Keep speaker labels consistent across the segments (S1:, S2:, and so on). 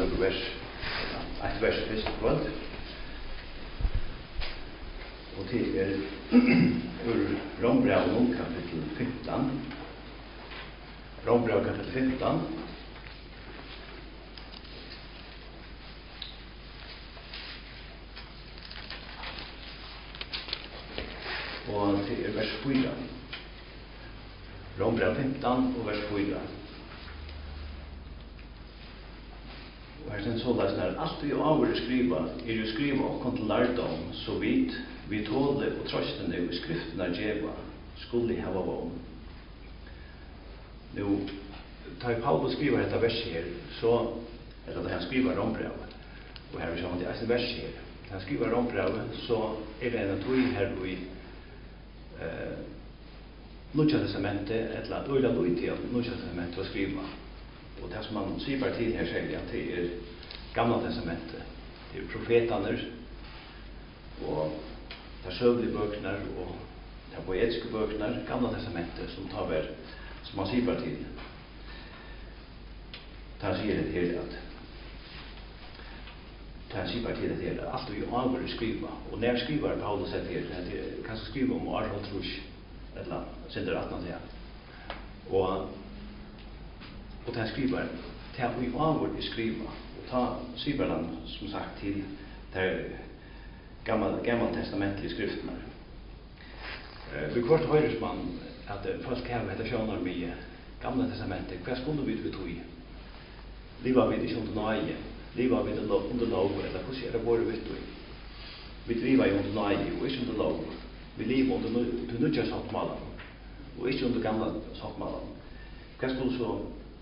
S1: några vers. Ett vers först kvart. Och det är ur Romarbrevet kapitel 15. Romarbrevet kapitel 15. Och det är vers 4. Romarbrevet 15 och vers 4. Och här sen så läs när allt vi avur skriva är ju skriva och kon till lærdom så vi tåle och trösten i skrifterna djeva skulle hava vån. Nu tar Paulus skriver detta vers här så eller han skriver Romarbrevet och här så det är en vers här. Han skriver Romarbrevet så är det en tog här vi Nya testamentet eller öjla lojtiga Nya testamentet att skriva. Och det som man syfar till här säger att det är gamla testamentet. Det är profeterna och det är sövliga böckerna och det är poetiska böckerna, gamla testamentet som tar väl som man syfar till. Det säger det här att det syfar till det här allt vi avgår skriva. Och när skriver Paulus att det kanske skriva om Aron Trusch eller sänder att man säger. Och det skriver till att vi avgår skriva och ta syberland som sagt till där gamla testamentliga skrifterna. Vi kort hörs man att folk har heter sjönar med gamla testamentet. Vad skulle vi tro i? Liva vid inte under nöje. Liva vid under lag eller hur ser det vore vet du? Vi driver ju under nöje och inte under lag. Vi lever under nya saktmalan och inte under gamla saktmalan. Vad skulle så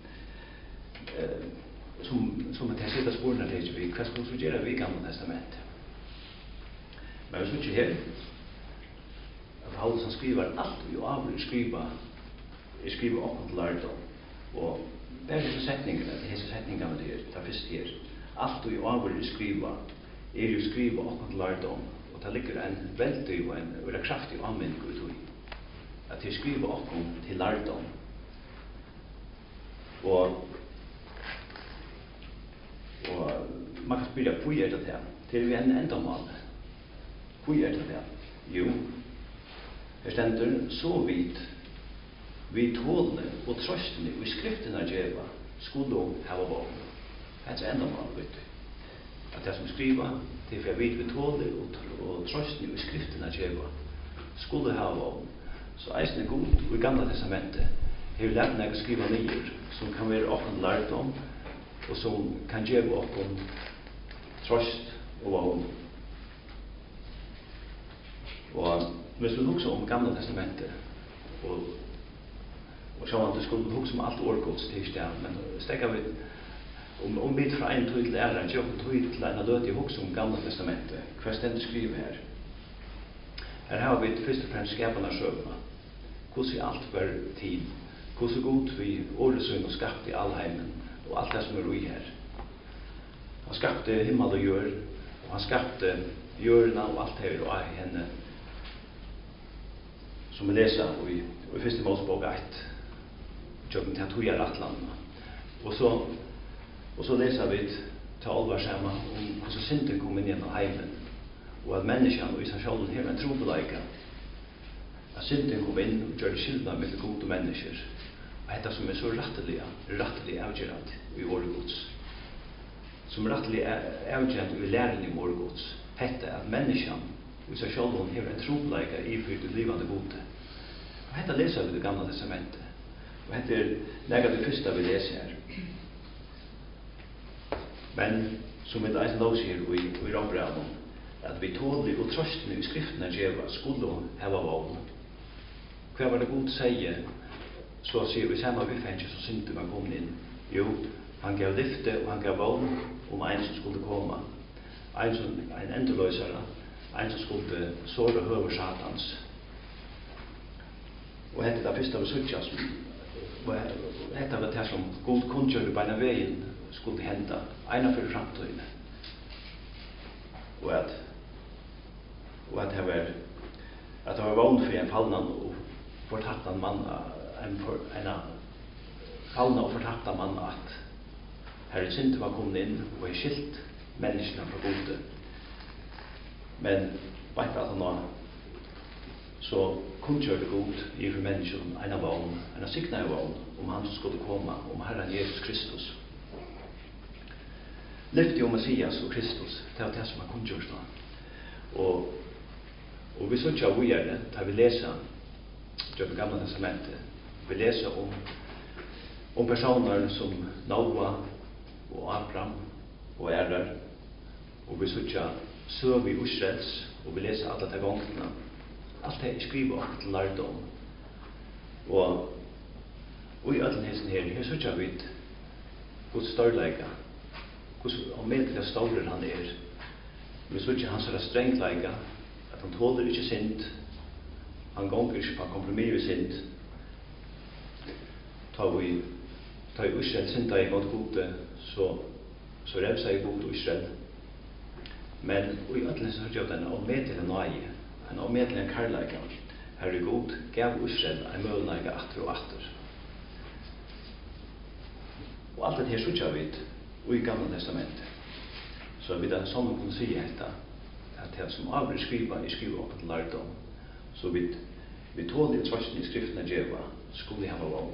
S1: som att sätta spåren till vi vad skulle så göra vi gamla testamentet. Men så inte här. Paulus han skriver allt vi avvill skriva om till lärdom. Och det är så sättningarna, det är så sättningarna det först här. Allt vi avvill skriva är ju skriva om till lärdom. Och det ligger en väldig och en kraftig användning ut i. Att det skriva om till lärdom. Och man kan spela på det här. Till en ändamål. Hur är det där? Jo, det ständer så vi tålne och trösten i skrifterna djeva skulle ha våg. Det är ändamål, vet du. Att det som skriva till för vi tålne och trösten i skrifterna djeva skulle ha våg. Så eisen är god och i gamla testamentet har vi lärt mig att skriva ner som kan vara åkken lärdom och som kan djeva åkken tröst och våg. Och hvis vi huxar om gamla testamentet och så att det skulle huxa om allt orgods till där men stäcka vi om vi från en till lära jag kan till en löt i huxa om gamla testamentet vad ständer skriver här. Här har vi först och främst skaparna själva. Hur ser allt var till? Hur så god vi ordsyn och skapte i all heimen och allt det som är i här. Han skapte himmel och jord och han skapte jorden och allt det och i henne. Som vi läser i första Mosebok 1. Jag kan ta göra atlanna. Och så läser vi till allvar samma om hur synden kommer in i heimen och att människan och i sig själv har en trobeleika. Att synden kommer in och gör skillnad mellan god och människor. Och detta som är så rättelig avgörande i årgods. Som rättelig avgörande i lären i årgods. Detta att människan och i sig själv har en trobeleika i för det livande gode. Och detta läser vi i det gamla testamentet. Och detta är något det första vi läser här. Men som vi inte låser i Romarbrevet att vi tålig och trösten i skrifterna djeva skulle ha vågen. Vad var det god säger så ser vi samma vi fängt så synte man kom in. Jo, han gav lyfte och han gav vågen om en som skulle komma. En ändlösare. En som skulle såra höver satans. Och detta är det första vi sökjas. Och detta var det som god kundgörde på en vägen skulle hända. Ena för framtiden. Och att det var vånd för en fallnan och fortappad man en fallna och fortappad man Her synd var kommet inn og er skilt menneskene fra gode. Men bare at han var så kunngjørte god i for mennesken en av vogn, en av sikna vogn, om han som skulle komme, om Herren Jesus Kristus. Lyfte om Messias og Kristus, det var det som var kunngjørst da. Og vi så ikke av ujerne, da vi leser det gamle testamentet, vi leser om personer som Noah og Abraham og Erer, og vi så ikke søv i Israels, og vi leser alle de gangene. Alt det skriver opp til lærdom. Og i alle hesten her så ikke vi hvor størleika, hvor medelig større han er. Vi så ikke hans strengleika, at han tåler ikke synd, han gonger ikke på kompromiss ved synd. Ta i Israel synda i mot gode, så revsa i god Israel. Men i alle så hørte jeg den avmedelig nøye, en avmedelig karlæga. Her er god, gav Israel en mølnæga atter og atter. Og alt det her så ikke vidt, og i gamle testamentet. Så vi da sånn kunne si dette, at det som avre skriva opp til lærdom, så vi tåler svarsen i skriftene djeva, skulle ha vogn.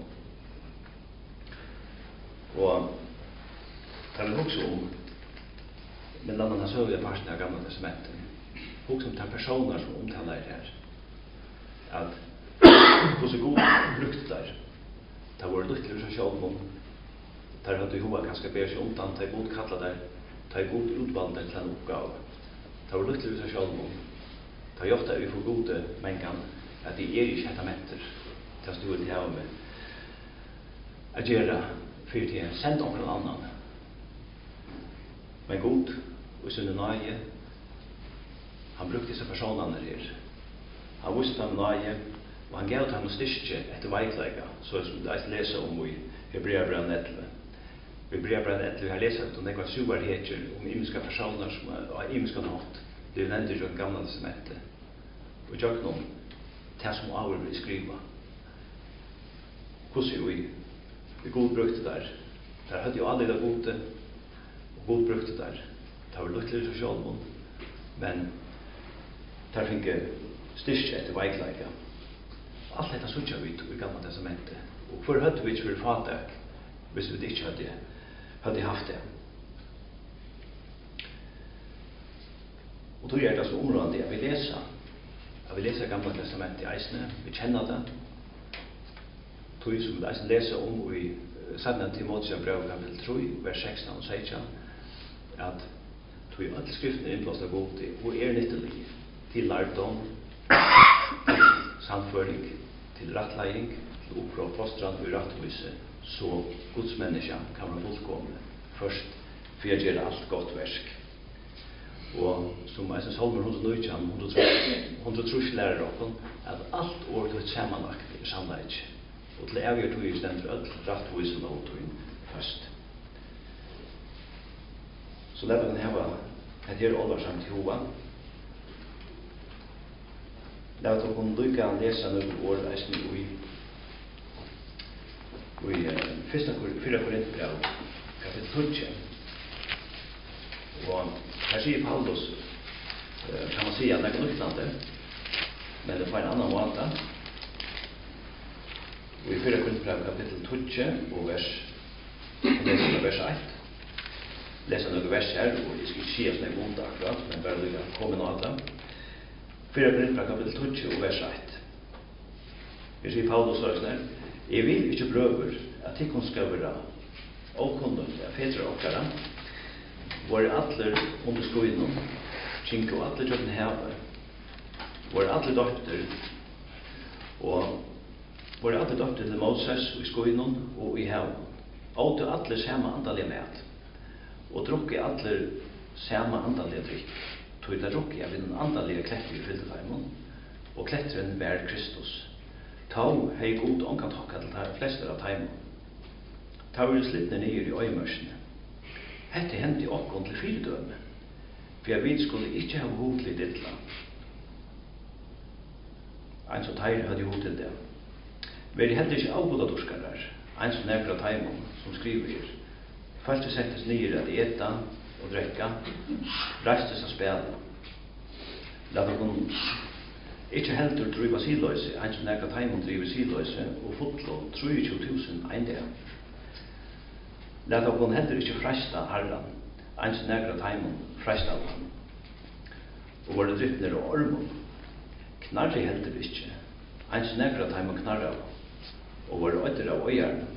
S1: Og det er også men annan har søvlig parten av gamle testamentet, også de personer som omtaler her, at hvordan god brukte der, det var lyttelig som sjølvom, der hadde hova ganske bedre seg omtant, de god kallet der, de god utvalgte til en oppgave. Det var lyttelig som sjølvom, de ofte vi får gode mengan, at de ikke hetamenter til å stå til å med, at gjøre fyrir til å sende om noen annan. Men god, og sinne nøye, han brukte disse personene her. Han visste dem nøye, og han gav dem styrke etter veikleika, så som det er leser om i Hebreabrevet 11. I Hebreabrevet 11 har leser om nekva suverheter, om imiska personer som har imiska nått. Det er nevnt i det gamle testamentet. Og jeg noen til som avur vil skriva. Hvordan vi god brukte der. Der hadde jo alle det gode, og god brukte der. Det var lykkelig til sjølven, men der fikk styrke etter veikleika. Alt dette sutja vi i gamle testamentet. Og for hadde vi ikke vært fatak, hvis vi ikke hadde haft det. Og då er det så området at vi leser gamle testamentet i eisene, vi kjenner det. Tog som vi eisene leser om i 2. Timotheus brev kapitel 3, vers 16 og 16, at tog alle skriftene innblåst av god og nyttelig til lærdom, til samføring, til rettleiing, til opprå fostran og rettvise, så Guds menneske kan være fullkomne først for å gjøre alt godt versk. Og som jeg synes Holmer 119 lærer dere at alt år til et sammenlagt er samleik. Og til evig tog i stedet for alt rettvisen og tog først. Så derfor kan jeg ha et her alvarsamt til hova. La oss kunne lykke å lese noen år i 1. Korinthbrev, kapitel 12. Og her sier Paulus, kan man si at det er lyktende, men det er på en annen måte. Og i 4. Korinthbrev, kapitel 12, og vers 1. Leser noen vers her, og jeg skal ikke si at det er vondt akkurat, men bare lykke å komme noe av det. 4. Korinthbrev, kapitel 12, og vers 1. Her sier Paulus sånn, jeg vil ikke prøve at de skal være åkunnet av fedre og okkara, var alle under skoene, kjink og alle kjøkken heve, var alle døtter, og var alle døtter til Moses i skoene og i heve, og til alle samme andalige mat, og drukke alle samme andalige drikk, tog det drukke av den andalige kletter i fyldetarmen, og kletteren var Kristus. Tau hei god omkant hokka til de fleste av teimen. Tau er slittne nyer i øymørsene. Hette hendte i okkon til fyrdøme, for jeg vet skulle ikke ha hod til dittla. Ein som teir hadde hod til det. Veri heller ikke avgoda dorskarar, ein som nærkra teimen, som skriver her. Folk settes nere at äta og drekka, reistes og spela. Lat okkum ikke heldur driva siløyse, ein som nekka taimon driver siløyse, og fotlo 23.000 eindegar. Lat okkum heldur ikke freista Herran, ein som nekka taimon freista av han. Og var det driftner og ormon, knarri heldur ikke, ein som nekka taimon knarra av, og var det øyder av øyarna.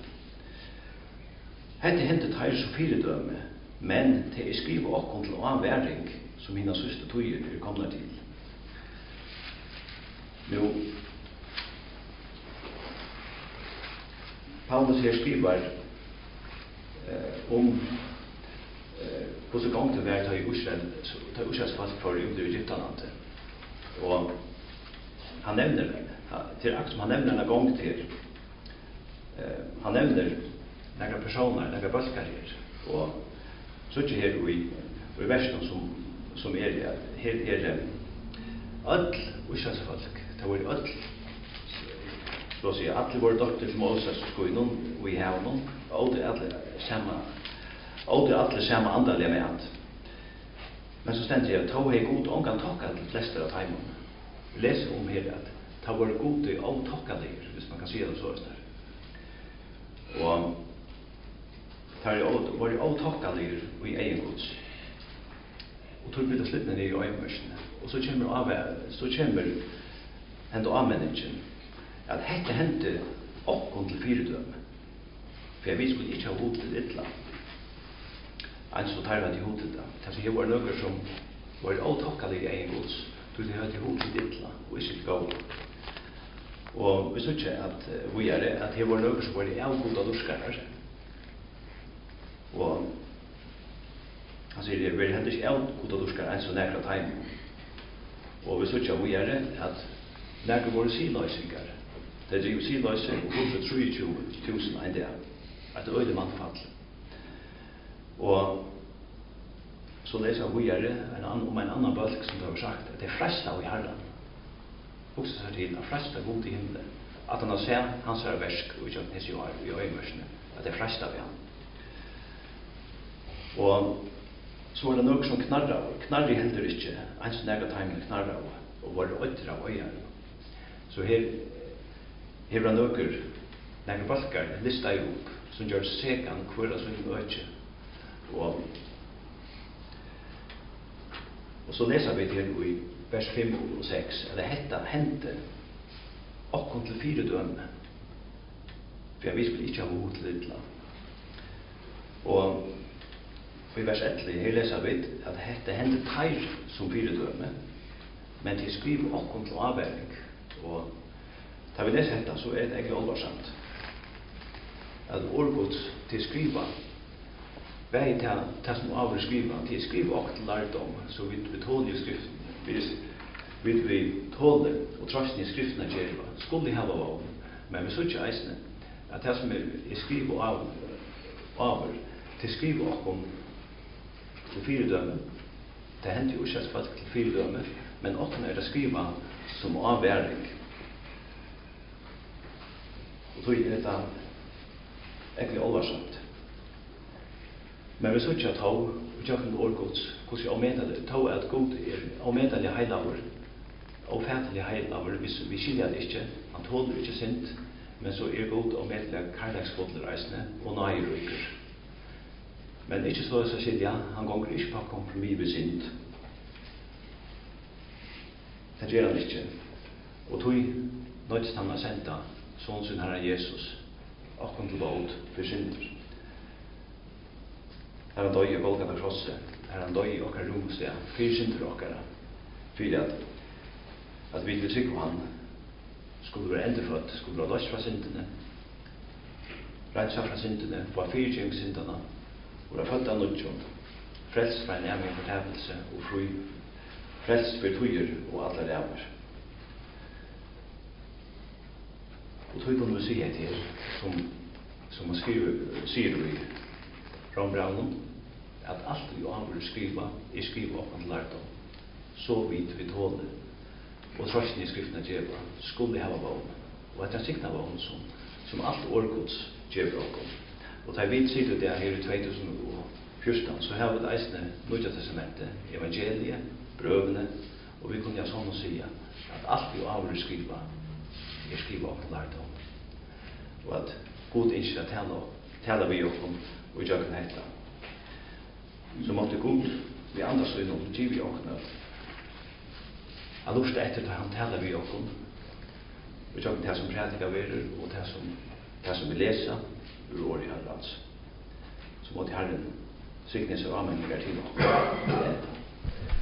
S1: Hette hentet her så fyredømme, men det skriva okkom til avværing som hina søste tøyer komna til. Nu, Paulus her skriver om hvordan gang det var til Israels folk for ut i Egyptalandet. Og han nevner, til akt som han nevner en gang til, han nevner några personer, några bølkar her, og så ikke her i versen som her all Israels folk, det var all, så å si, alle våre doktor til Moses sko i noen, og i hevnen, og det alle samme andalige med alt. Men så stendte jeg, ta hei god ångan takka til fleste av teimen. Vi leser om her at ta var god i all takkalir, hvis man kan si det så der. Og ta var i all takkalir i egen gods. Og tog bytta sluttene ned i øyemørsene. Og så kommer hende avmenningen at hette hente okkom til fyredømme. For vi skulle ikke ha hod til ytla. En så tar vi til hod til det. Så jeg var noen som var avtakkalig i egen gods. Tog de hadde hod til ytla og ikke gå. Og vi så ikke at vi at jeg var noen som var i avgoda dorskare. Og han sier, vi hadde ikke avgoda dorskare enn så nekra time. Og vi så ikke vi at nekra våre siløysingar. Det driver siløyse og 123.000 en dag. Et øyde mannfall. Og så leser vi om en annan bølg som det har sagt at det fresta av i Herren. Hugsa seg til at fresta god i himmelen. At han har sett hans versk og ikke hans år i øyemørsene. At det fresta av han. Og så var det noe som knarri heldur ikke. En som nega teimen knarra av og var øyder av øyene. Så her var noen balkar lista i opp som gjør sekan hver av sin øyne. Og så leser vi til i vers 5 og 6 at dette hendte okkom til fyredømme. For vi skulle ikke ha hod til ytla. Og i vers 11 her leser vi at dette hendte teir som fyredømme, men til skriv okkom til avværing. Og da vi leser dette så det egentlig alvarsamt. At orgods til skriva vei til som avgjør skriva, til skriva okkom til lærdom, så vi tåler i skriften. Vi tåler og trøsten i skriften av Jerva, skulle hava vågen, men vi så ikke eisne at det som skriva avgjør til skriva okkom til fyredømme, det hender jo ikke folk til fyredømme, men okkom det skriva som avværing. Og tog dette egentlig alvarsamt. Men vi så ikke at og tjokken årgods, hvordan jeg avmedelig, tog at god avmedelig heilavur, avfætelig heilavur, vi skiljer det ikke, han tåler ikke sint, men så god avmedelig karlagsfotler reisende, og nøyrykker. Men ikke så skilja, han gonger ikke på kompromis ved sint. Det gjør han ikke. Og tog nøytst han å senda sånn sin Herre Jesus, okkom til båd for synder. Her han døy i Golgata krosset, her han døy i okkar romsted, fyrir synder okkara, fyrir at vi vil trygge han skulle være endefødt, skulle være løst fra syndene, rensa fra syndene, få fyrtjeng syndene, og være født av nødjon, frelst fra en egen fortapelse og fri, frelst for tøyer og alle ræver. Og tøy kunne vi si et her, som man sier i Rombraunen, at alt vi avgjør skriva opp til lærdom, så vidt vi tåler, og trøsten i skriften djeva, skulle hava vågen, og etter sikta vågen som alt årgods djever okkom. Og da vi sitter der her i 2014, så har vi det eisende Nya Testamentet, evangeliet, brøvene, og vi kunne ja sånn å si at alt vi avgjør skriva, skriva av lærdom. Og at God ikke tala vi okkom og gjør kan hetta. Så måtte God, vi andres vi noe, giv vi okkom at han lurte etter til han tala vi okkom, og gjør det som prædika verer, og det som vi leser, ur året i Herrans. Så måtte Herren sikne seg avmenninger til okkom.